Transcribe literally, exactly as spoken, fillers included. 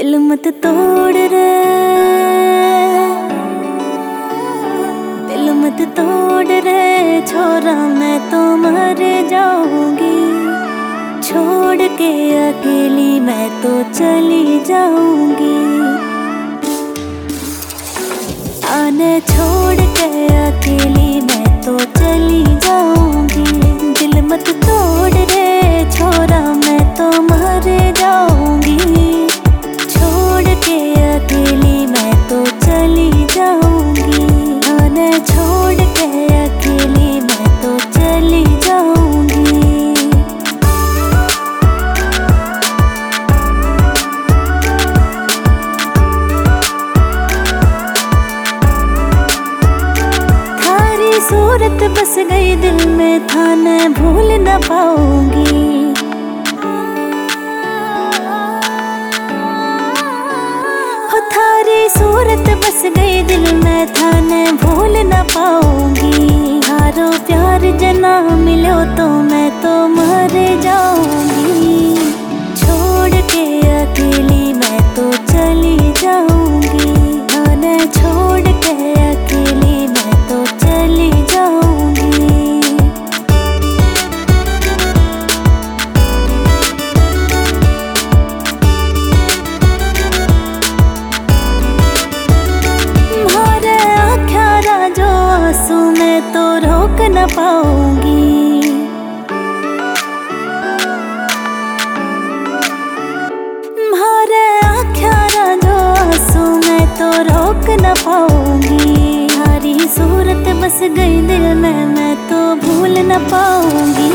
दिल मत तोड़ रे, दिल मत तोड़ रे छोरा, मैं तो मर जाऊंगी। छोड़ के अकेली मैं तो चली जाऊंगी। आने छोड़ के अकेली मैं तो चली जाऊंगी। दिल मत तोड़ रे छोरा, मैं तो मर जाऊंगी। छोड़ के अकेली मैं तो चली जाऊंगी। आने छोड़ के अकेली मैं तो चली जाऊंगी। सूरत बस गई दिल में, था मैं भूल न पाऊंगी। हो थारी सूरत बस गई दिल में, था मैं भूल न पाऊंगी। हारो प्यार जना मिलो तो मैं तो मर जाऊंगी। छोड़ के अकेली मैं तो चली जाऊंगी। आने छोड़ के अकेली मैं तो चली जाऊंगी। मारे आँख्या राजो आंसू मैं तो रोक न पाऊंगी। मारे आँख्या राजो आंसू मैं तो रोक न पाऊंगी। सूरत बस गई दिल में, मैं तो भूल न पाऊंगी।